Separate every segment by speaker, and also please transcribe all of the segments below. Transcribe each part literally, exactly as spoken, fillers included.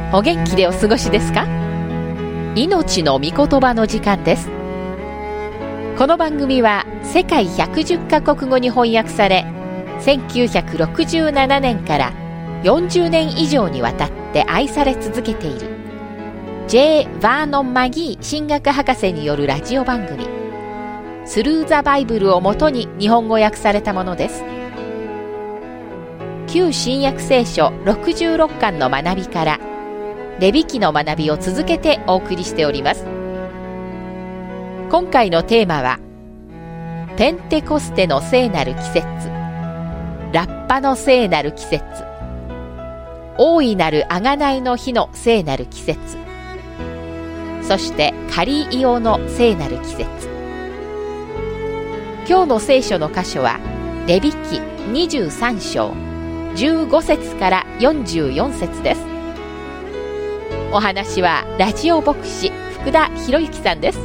Speaker 1: お元気でお過ごしですか？命の御言葉の時間です。この番組は世界ひゃくじゅっカ国語に翻訳され、せんきゅうひゃくろくじゅうななねんからよんじゅうねん以上にわたって愛され続けている J. バーノン・マギー神学博士によるラジオ番組スルー・ザ・バイブルをもとに日本語訳されたものです。旧新約聖書ろくじゅうろっかんの学びからレビ記の学びを続けてお送りしております。今回のテーマはペンテコステの聖なる季節、ラッパの聖なる季節、大いなる贖いの日の聖なる季節、そしてカリイオの聖なる季節。今日の聖書の箇所はレビ記にじゅうさん章じゅうご節からよんじゅうよん節です。お話はラジオ牧師福田博之さんです。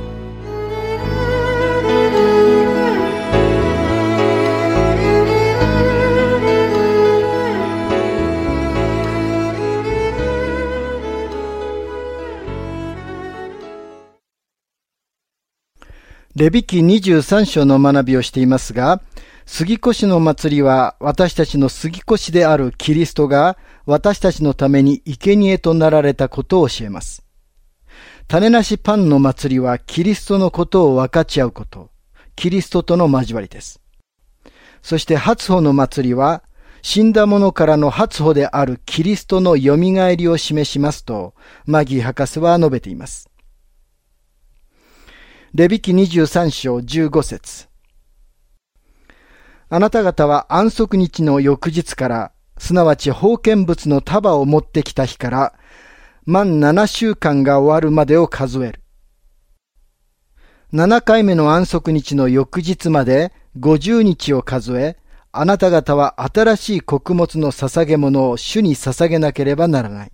Speaker 2: レビ記にじゅうさん章の学びをしていますが、杉越の祭りは私たちの杉越であるキリストが私たちのために生贄となられたことを教えます。種なしパンの祭りはキリストのことを分かち合うこと、キリストとの交わりです。そして初穂の祭りは死んだ者からの初穂であるキリストのよみがえりを示しますとマギー博士は述べています。レビ記にじゅうさん章じゅうご節。あなた方は安息日の翌日から、すなわち封建物の束を持ってきた日から、満ななしゅうかんが終わるまでを数える。ななかいめの安息日の翌日までごじゅうにちを数え、あなた方は新しい穀物の捧げ物を主に捧げなければならない。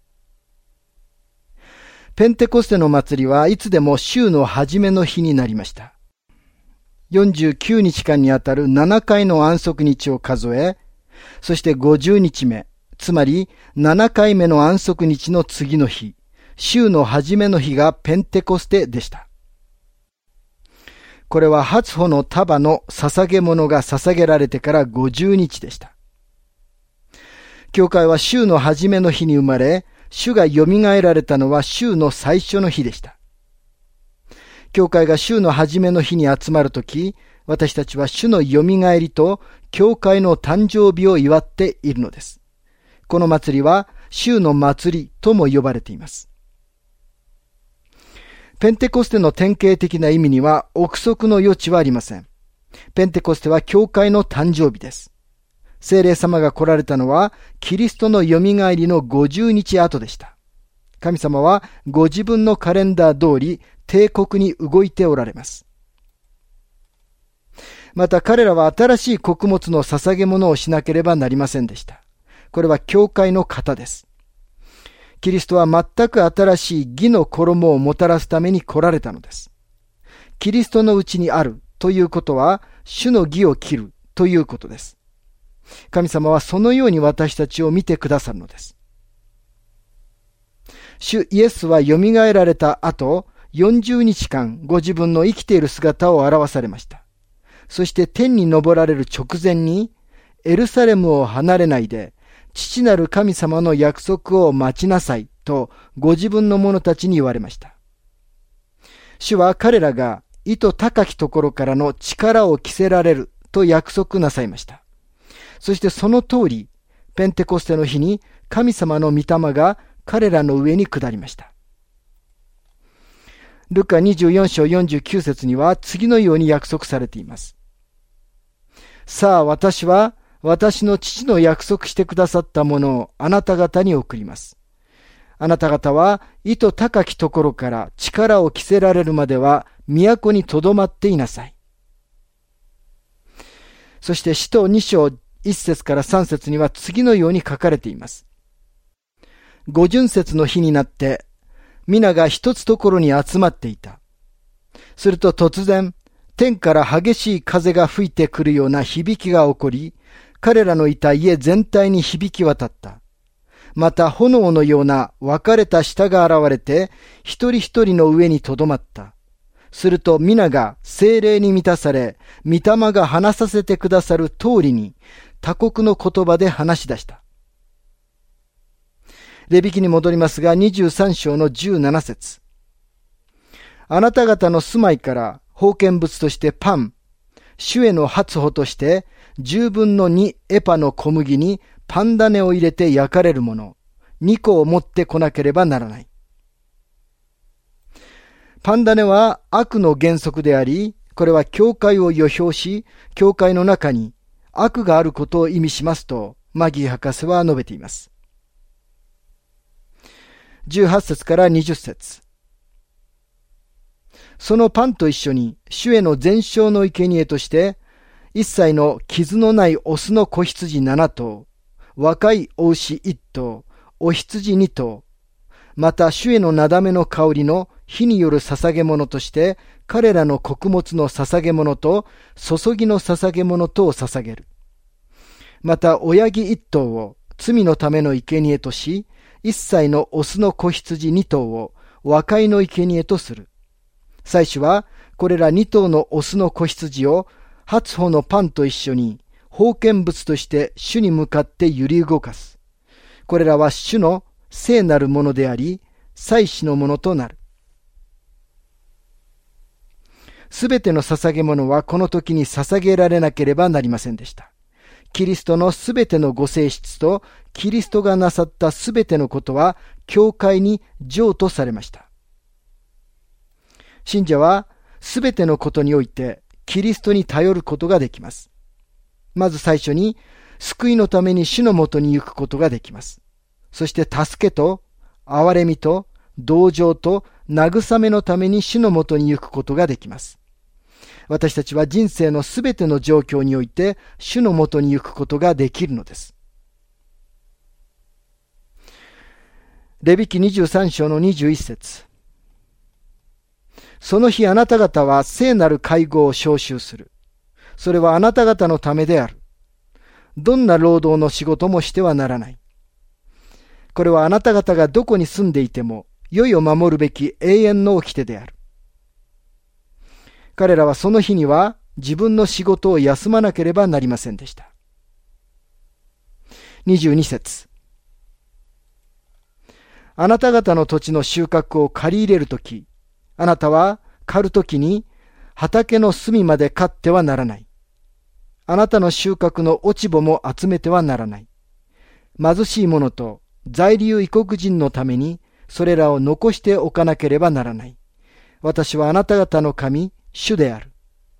Speaker 2: ペンテコステの祭りはいつでも週の初めの日になりました。よんじゅうきゅうにちかんにあたるななかいの安息日を数え、そしてごじゅうにちめ、つまりななかいめの安息日の次の日、週の初めの日がペンテコステでした。これは初穂の束の捧げ物が捧げられてからごじゅうにちでした。教会は週の初めの日に生まれ、主がよみがえられたのは週の最初の日でした。教会が週の初めの日に集まるとき、私たちは主のよみがえりと教会の誕生日を祝っているのです。この祭りは週の祭りとも呼ばれています。ペンテコステの典型的な意味には憶測の余地はありません。ペンテコステは教会の誕生日です。聖霊様が来られたのはキリストのよみがえりのごじゅうにち後でした。神様はご自分のカレンダー通り帝国に動いておられます。また彼らは新しい穀物の捧げ物をしなければなりませんでした。これは教会の型です。キリストは全く新しい義の衣をもたらすために来られたのです。キリストのうちにあるということは主の義を切るということです。神様はそのように私たちを見てくださるのです。主イエスはよみがえられた後、よんじゅうにちかんご自分の生きている姿を表されました。そして天に昇られる直前に、エルサレムを離れないで、父なる神様の約束を待ちなさいとご自分の者たちに言われました。主は彼らが意図高きところからの力を着せられると約束なさいました。そしてその通り、ペンテコステの日に神様の御霊が彼らの上に下りました。ルカにじゅうよん章よんじゅうきゅう節には次のように約束されています。さあ私は私の父の約束してくださったものをあなた方に送ります。あなた方は意図高きところから力を着せられるまでは都にとどまっていなさい。そして使徒に章いち節からさん節には次のように書かれています。五旬節の日になって皆が一つところに集まっていた。すると突然、天から激しい風が吹いてくるような響きが起こり、彼らのいた家全体に響き渡った。 また炎のような分かれた舌が現れて、一人一人の上にとどまった。すると皆が聖霊に満たされ、御霊が話させてくださる通りに、他国の言葉で話し出した。レビ記に戻りますが、にじゅうさん章のじゅうなな節。あなた方の住まいから封建物としてパン、主への初歩として十分の二エパの小麦にパン種を入れて焼かれるもの、二個を持ってこなければならない。パン種は悪の原則であり、これは教会を予表し、教会の中に悪があることを意味しますと、マギー博士は述べています。じゅうはち節からにじゅっ節。そのパンと一緒に、主への全焼の生贄として、一切の傷のないオスの子羊七頭、若いお牛一頭、お羊二頭、また主へのなだめの香りの火による捧げ物として、彼らの穀物の捧げ物と、注ぎの捧げ物とを捧げる。また親木一頭を罪のための生贄とし、一切のオスの子羊二頭を和解の生贄とする。祭司はこれら二頭のオスの子羊を初歩のパンと一緒に封建物として主に向かって揺り動かす。これらは主の聖なるものであり、祭司のものとなる。すべての捧げ物はこの時に捧げられなければなりませんでした。キリストのすべてのご性質とキリストがなさったすべてのことは教会に譲渡されました。信者はすべてのことにおいてキリストに頼ることができます。まず最初に救いのために主のもとに行くことができます。そして助けと憐れみと同情と慰めのために主のもとに行くことができます。私たちは人生のすべての状況において主のもとに行くことができるのです。レビ記にじゅうさん章のにじゅういち節。その日あなた方は聖なる会合を召集する。それはあなた方のためである。どんな労働の仕事もしてはならない。これはあなた方がどこに住んでいても、世を守るべき永遠の掟である。彼らはその日には自分の仕事を休まなければなりませんでした。にじゅうに節。あなた方の土地の収穫を借り入れるとき、あなたは刈るときに畑の隅まで刈ってはならない。あなたの収穫の落ち穂も集めてはならない。貧しい者と在留異国人のためにそれらを残しておかなければならない。私はあなた方の神、主である。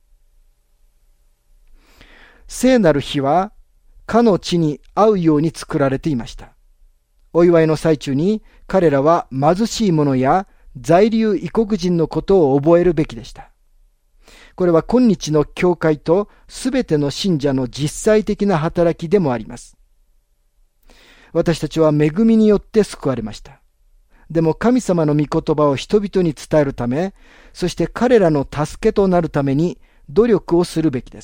Speaker 2: 聖なる日は、かの地に合うように作られていました。お祝いの最中に彼らは貧しい者や在留異国人のことを覚えるべきでした。これは今日の教会とすべての信者の実際的な働きでもあります。私たちは恵みによって救われました。でも神様の御言葉を人々に伝えるため、そして彼らの助けとなるために努力をするべきです。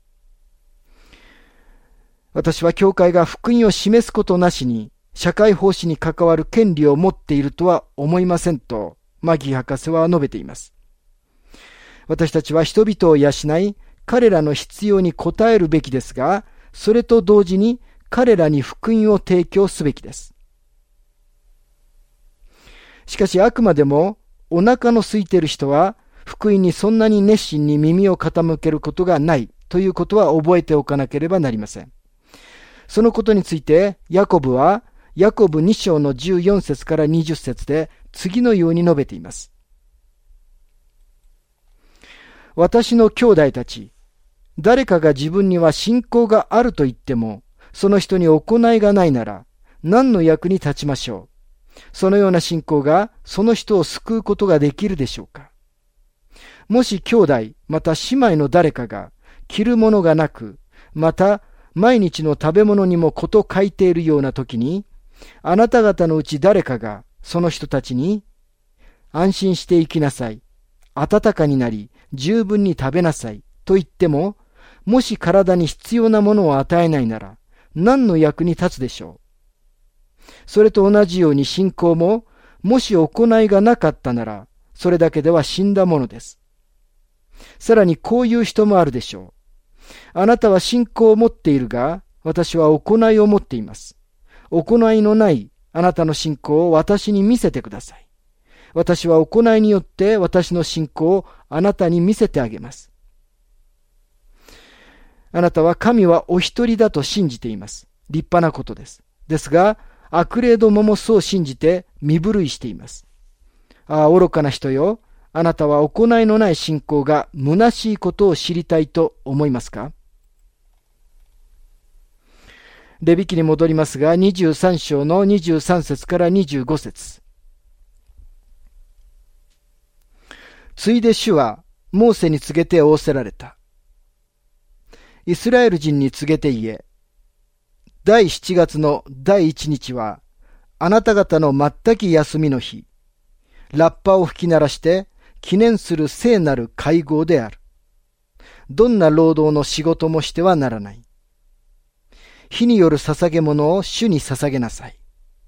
Speaker 2: 私は教会が福音を示すことなしに社会奉仕に関わる権利を持っているとは思いませんと、マギー博士は述べています。私たちは人々を養い、彼らの必要に応えるべきですが、それと同時に彼らに福音を提供すべきです。しかしあくまでもお腹の空いている人は福音にそんなに熱心に耳を傾けることがないということは覚えておかなければなりません。そのことについてヤコブはヤコブに章のじゅうよん節からにじゅっ節で次のように述べています。私の兄弟たち、誰かが自分には信仰があると言ってもその人に行いがないなら何の役に立ちましょう。そのような信仰がその人を救うことができるでしょうか。もし兄弟また姉妹の誰かが着るものがなく、また毎日の食べ物にもこと書いているような時に、あなた方のうち誰かがその人たちに安心して生きなさい、温かになり十分に食べなさいと言っても、もし体に必要なものを与えないなら何の役に立つでしょう。 それと同じように信仰も、もし行いがなかったなら、それだけでは死んだものです。さらにこういう人もあるでしょう。あなたは信仰を持っているが、私は行いを持っています。行いのないあなたの信仰を私に見せてください。私は行いによって私の信仰をあなたに見せてあげます。あなたは神はお一人だと信じています。立派なことです。ですが、悪霊どももそう信じて身震いしています。ああ、愚かな人よ。あなたは行いのない信仰が虚しいことを知りたいと思いますか？レビ記に戻りますが、にじゅうさん章のにじゅうさん節からにじゅうご節。ついで主はモーセに告げて仰せられた。イスラエル人に告げて言え。第七月の第一日は、あなた方の全き休みの日、ラッパを吹き鳴らして記念する聖なる会合である。どんな労働の仕事もしてはならない。火による捧げ物を主に捧げなさい。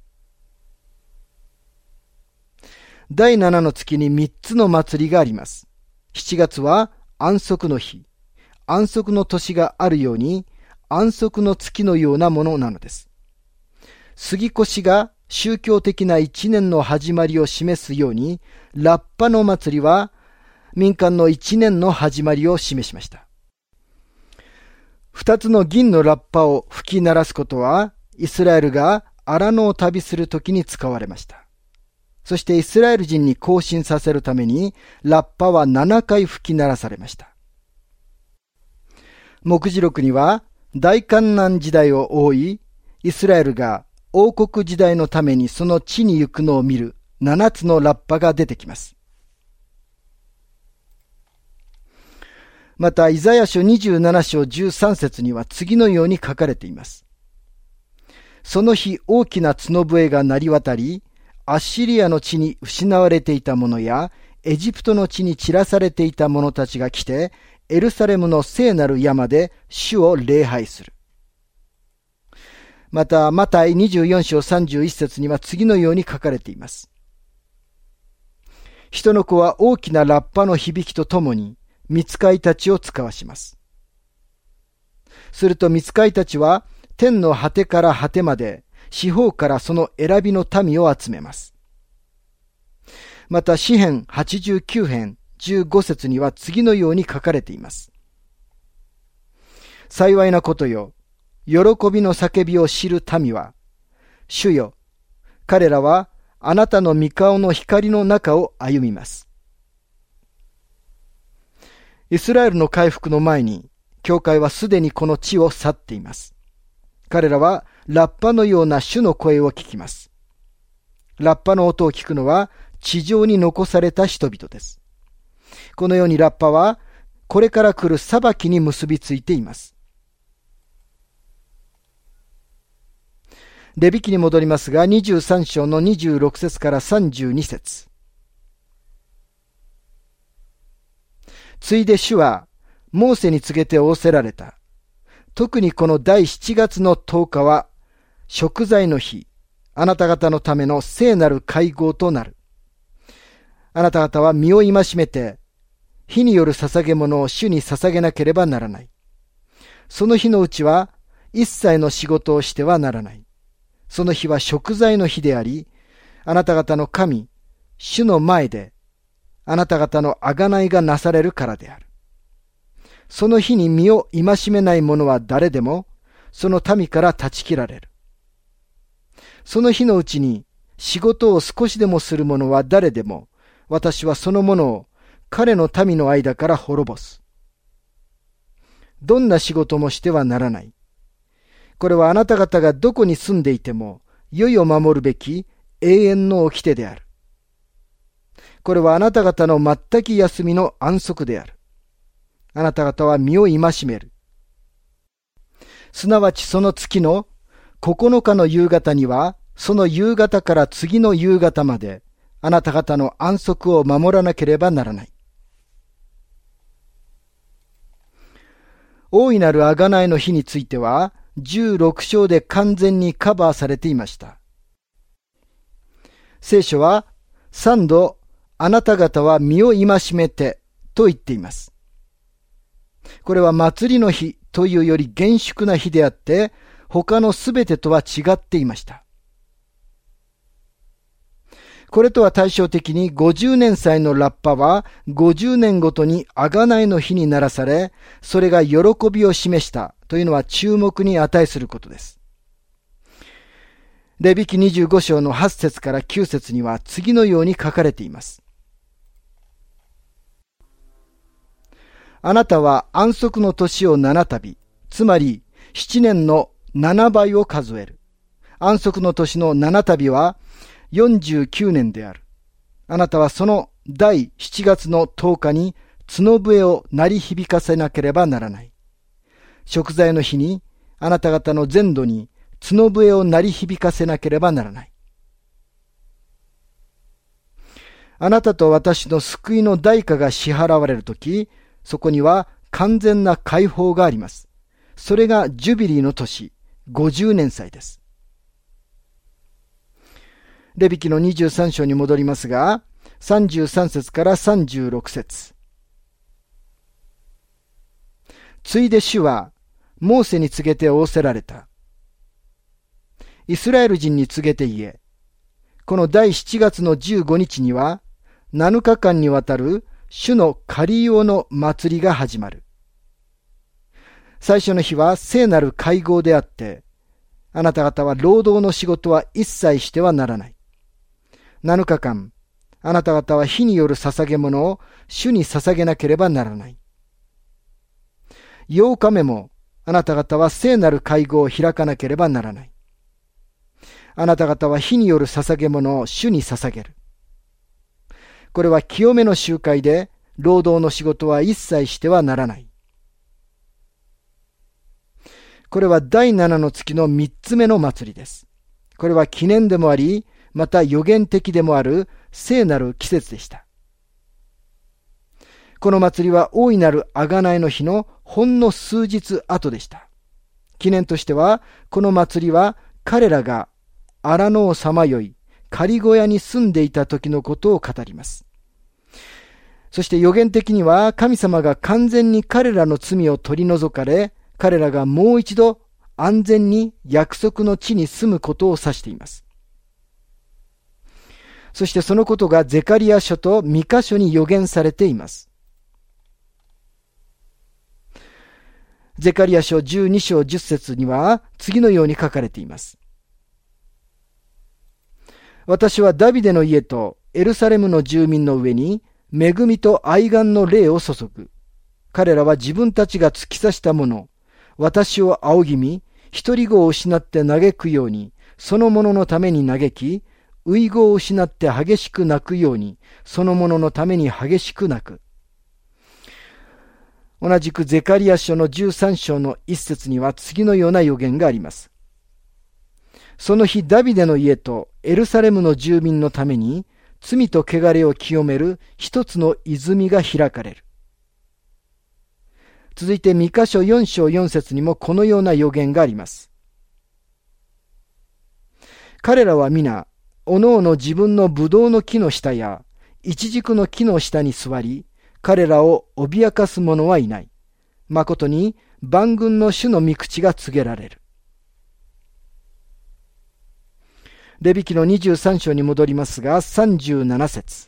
Speaker 2: 第七の月に三つの祭りがあります。七月は安息の日。安息の年があるように、安息の月のようなものなのです。杉越が宗教的な一年の始まりを示すように、ラッパの祭りは民間の一年の始まりを示しました。二つの銀のラッパを吹き鳴らすことは、イスラエルが荒野を旅するときに使われました。そしてイスラエル人に行進させるために、ラッパはななかい吹き鳴らされました。目示録には、大観難時代を覆い、イスラエルが王国時代のためにその地に行くのを見る七つのラッパが出てきます。また、イザヤ書にじゅうなな章じゅうさん節には次のように書かれています。その日大きな角笛が鳴り渡り、アッシリアの地に失われていた者や、エジプトの地に散らされていた者たちが来て、エルサレムの聖なる山で主を礼拝する。また、マタイにじゅうよん章さんじゅういち節には次のように書かれています。人の子は大きなラッパの響きとともに、御使いたちを使わします。すると御使いたちは、天の果てから果てまで、四方からその選びの民を集めます。また、詩編はちじゅうきゅう編じゅうご節には次のように書かれています。幸いなことよ、喜びの叫びを知る民は、主よ、彼らはあなたの御顔の光の中を歩みます。イスラエルの回復の前に、教会はすでにこの地を去っています。彼らはラッパのような主の声を聞きます。ラッパの音を聞くのは地上に残された人々です。このようにラッパはこれから来る裁きに結びついています。レビ記に戻りますが、にじゅうさん章のにじゅうろく節からさんじゅうに節。ついで主はモーセに告げて仰せられた。特にこの第七月のとおかは贖罪の日、あなた方のための聖なる会合となる。あなた方は身を戒めて、火による捧げ物を主に捧げなければならない。その日のうちは一切の仕事をしてはならない。その日は贖罪の日であり、あなた方の神、主の前で、あなた方の贖いがなされるからである。その日に身を戒めない者は誰でも、その民から断ち切られる。その日のうちに仕事を少しでもする者は誰でも、私はその者を彼の民の間から滅ぼす。どんな仕事もしてはならない。これはあなた方がどこに住んでいても、世々守るべき永遠の掟である。これはあなた方の全き休みの安息である。あなた方は身を戒める。すなわちその月のここのかの夕方には、その夕方から次の夕方まで、あなた方の安息を守らなければならない。大いなる贖いの日については、じゅうろく章で完全にカバーされていました。 聖書は三度あなた方は身を戒めてと言っています。これは祭りの日というより厳粛な日であって、他のすべてとは違っていました。これとは対照的にごじゅうねん祭のラッパはごじゅうねんごとに贖いの日にならされ、それが喜びを示したというのは注目に値することです。レビ記にじゅうご章のはち節からきゅう節には次のように書かれています。あなたは安息の年を七度、つまり七年の七倍を数える。安息の年の七度はよんじゅうきゅうねんである。あなたはその第七月の十日に角笛を鳴り響かせなければならない。贖罪の日にあなた方の全土に角笛を鳴り響かせなければならない。あなたと私の救いの代価が支払われるとき、そこには完全な解放があります。それがジュビリーの年、ごじゅうねん祭です。レビ記のにじゅうさん章に戻りますが、さんじゅうさん節からさんじゅうろく節。ついで主は、モーセに告げて仰せられた。イスラエル人に告げて言え。この第七月のじゅうごにちには、なのかかんにわたる主の狩用の祭りが始まる。最初の日は聖なる会合であって、あなた方は労働の仕事は一切してはならない。なのかかん、あなた方は火による捧げ物を主に捧げなければならない。ようかめも、あなた方は聖なる会合を開かなければならない。あなた方は火による捧げ物を主に捧げる。これは清めの集会で、労働の仕事は一切してはならない。これは第七の月の三つ目の祭りです。これは記念でもあり、また予言的でもある聖なる季節でした。この祭りは大いなる贖いの日のほんの数日後でした。記念としては、この祭りは彼らが荒野をさまよい、仮小屋に住んでいた時のことを語ります。そして予言的には神様が完全に彼らの罪を取り除かれ、彼らがもう一度安全に約束の地に住むことを指しています。そしてそのことがゼカリヤ書とミカ書に予言されています。ゼカリヤ書じゅうに章じゅっ節には次のように書かれています。私はダビデの家とエルサレムの住民の上に恵みと愛願の霊を注ぐ。彼らは自分たちが突き刺したもの、私を仰ぎ見、独り子を失って嘆くように、その者のために嘆き、遺語を失って激しく泣くように、その者のために激しく泣く。同じくゼカリヤ書のじゅうさん章の一節には次のような予言があります。その日ダビデの家とエルサレムの住民のために、罪と汚れを清める一つの泉が開かれる。続いてミカ書よん章よん節にもこのような予言があります。彼らは皆、おのおの自分のブドウの木の下や、イチジクの木の下に座り、彼らを脅かす者はいない。誠に万軍の主の御口が告げられる。レビ記のにじゅうさん章に戻りますが、さんじゅうなな節。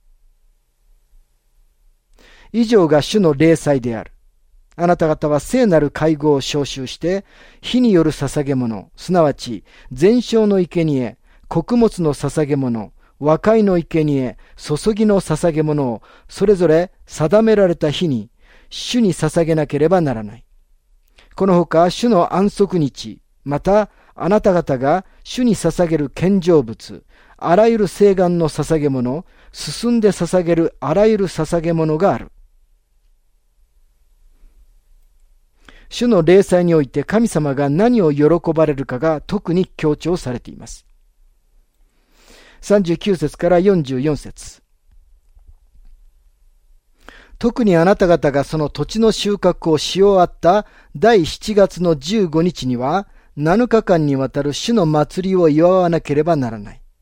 Speaker 2: 以上が主の例祭である。あなた方は聖なる会合を召集して、火による捧げ物、すなわち全焼の生贄、穀物の捧げ物、和解の生贄、注ぎの捧げ物をそれぞれ定められた日に主に捧げなければならない。このほか主の安息日、またあなた方が主に捧げる献上物、あらゆる聖願の捧げ物、進んで捧げるあらゆる捧げ物がある。主の例祭において神様が何を喜ばれるかが特に強調されています。さんじゅうきゅう節からよんじゅうよん節。特にあなた方がその土地の収穫をし終わった第七月のじゅうごにちには、なのかかんにわたる主の祭りを祝わなければならない。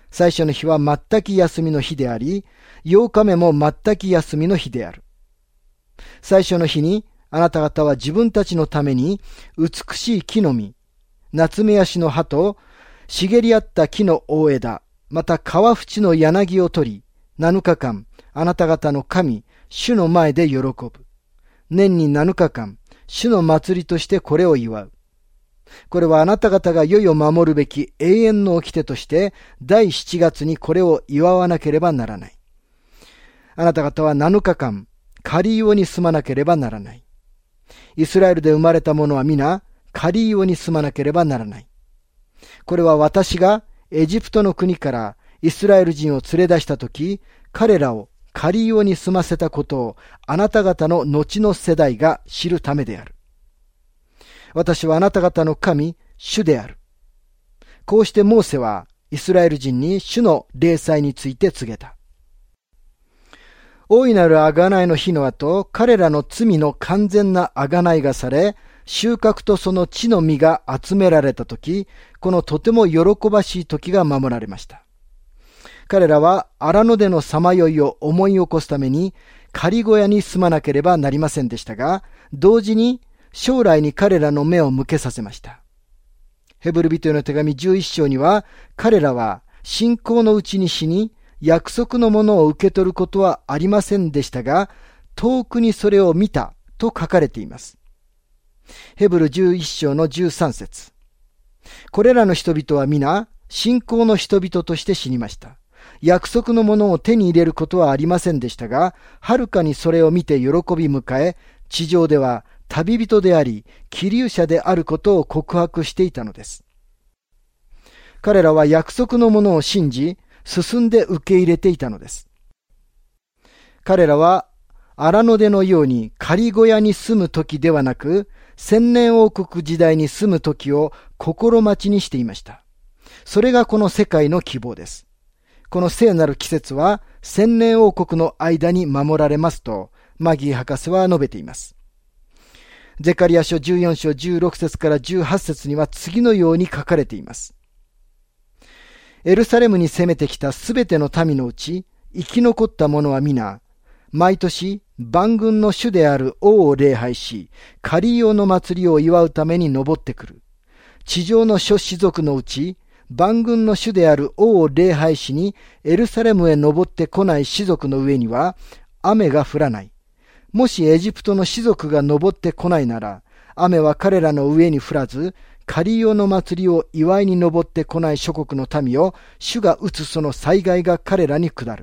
Speaker 2: 最初の日は全く休みの日であり、ようかめも全く休みの日である。最初の日にあなた方は自分たちのために美しい木の実、ナツメヤシの葉と茂り合った木の大枝、また川淵の柳を取り、なのかかんあなた方の神、主の前で喜ぶ。年になのかかん、主の祭りとしてこれを祝う。これはあなた方が世々守るべき永遠の掟として、第七月にこれを祝わなければならない。あなた方はなのかかん、カリーオに住まなければならない。イスラエルで生まれた者は皆、カリーオに住まなければならない。これは私がエジプトの国からイスラエル人を連れ出したとき、彼らをカリーオに住ませたことをあなた方の後の世代が知るためである。私はあなた方の神、主である。こうしてモーセはイスラエル人に主の例祭について告げた。大いなる贖いの日の後、彼らの罪の完全な贖いがされ、収穫とその地の実が集められたとき、このとても喜ばしい時が守られました。彼らは荒野でのさまよいを思い起こすために、仮小屋に住まなければなりませんでしたが、同時に将来に彼らの目を向けさせました。ヘブル人への手紙じゅういっ章には、彼らは信仰のうちに死に、約束のものを受け取ることはありませんでしたが、遠くにそれを見たと書かれています。ヘブルじゅういっ章のじゅうさん節。これらの人々は皆、信仰の人々として死にました。約束のものを手に入れることはありませんでしたが、はるかにそれを見て喜び迎え、地上では旅人であり、寄留者であることを告白していたのです。彼らは約束のものを信じ、進んで受け入れていたのです。彼らは荒野でのように仮小屋に住む時ではなく、千年王国時代に住む時を心待ちにしていました。それがこの世界の希望です。この聖なる季節は千年王国の間に守られますと、マギー博士は述べています。ゼカリヤ書じゅうよん章じゅうろく節からじゅうはち節には次のように書かれています。エルサレムに攻めてきたすべての民のうち、生き残った者は皆、毎年万軍の主である王を礼拝し、カリーオの祭りを祝うために登ってくる。地上の諸氏族のうち、万軍の主である王を礼拝しに、エルサレムへ登ってこない氏族の上には、雨が降らない。もしエジプトの氏族が登ってこないなら、雨は彼らの上に降らず、カリーオの祭りを祝いに登ってこない諸国の民を主が打つその災害が彼らに下る。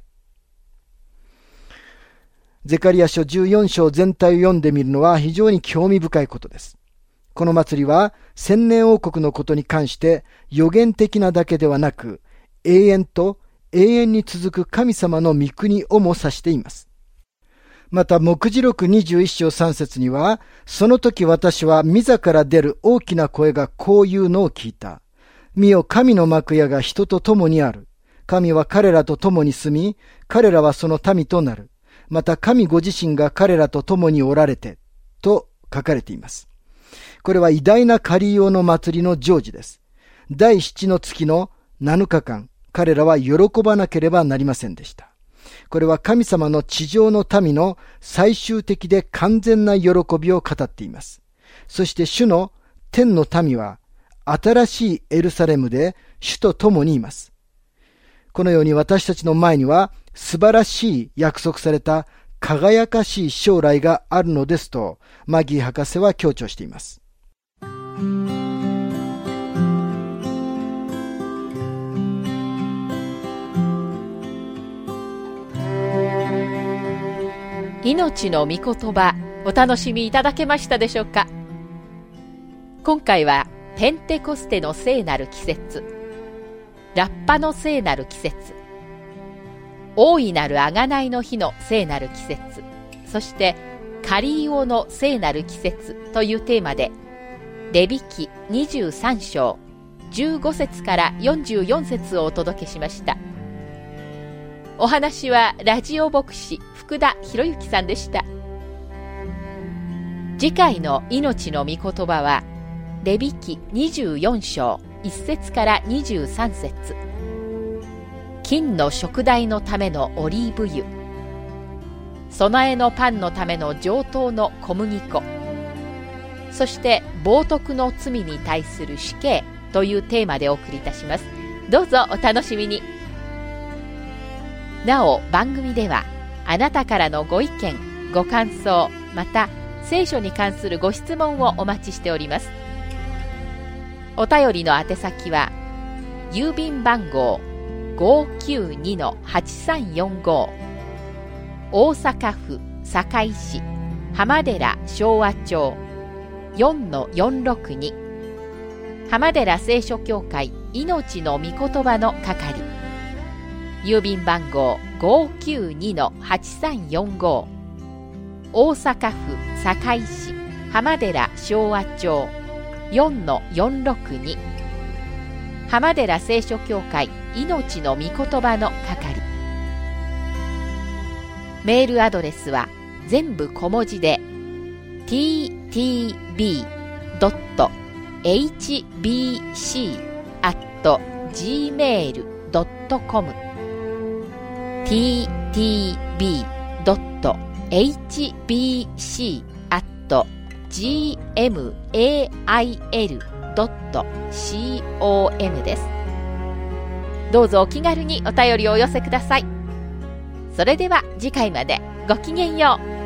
Speaker 2: ゼカリヤ書じゅうよん章全体を読んでみるのは非常に興味深いことです。この祭りは千年王国のことに関して予言的なだけではなく、永遠と永遠に続く神様の御国をも指しています。また、黙示録にじゅういっ章さん節には、その時私は御座から出る大きな声がこういうのを聞いた。見よ、神の幕屋が人と共にある。神は彼らと共に住み、彼らはその民となる。また神ご自身が彼らと共におられて、と書かれています。これは偉大なカリーオの祭りの成就です。第七の月のなのかかん、彼らは喜ばなければなりませんでした。これは神様の地上の民の最終的で完全な喜びを語っています。そして主の天の民は新しいエルサレムで主と共にいます。このように私たちの前には素晴らしい約束された輝かしい将来があるのですとマギー博士は強調しています。
Speaker 1: 命の御言葉、お楽しみいただけましたでしょうか。今回はペンテコステの聖なる季節、ラッパの聖なる季節、大いなる贖いの日の聖なる季節、そしてカリーオの聖なる季節というテーマで、レビ記にじゅうさん章じゅうご節からよんじゅうよん節をお届けしました。お話はラジオ牧師福田博之さんでした。次回の命の御言葉はレビ記にじゅうよん章いち節からにじゅうさん節、 金の食台のためのオリーブ油、備えのパンのための上等の小麦粉、そして冒涜の罪に対する死刑というテーマでお送りいたします。どうぞお楽しみに。なお番組ではあなたからのご意見、ご感想、また聖書に関するご質問をお待ちしております。お便りの宛先は郵便番号 ごーきゅうにのはちさんよんご 大阪府堺市浜寺昭和町 よんのよんろくに 浜寺聖書協会命の御言葉の係、郵便番号 ごーきゅうにのはちさんよんご 大阪府堺市浜寺昭和町 よんのよんろくに 浜寺聖書協会命の御言葉の係。メールアドレスは全部小文字で ティーティービードットエイチビーシーアットジーメールドットコム ティーティービードットエイチビーシーアットジーエムエーアイエルドットコム です。どうぞお気軽にお便りをお寄せください。それでは次回までごきげんよう。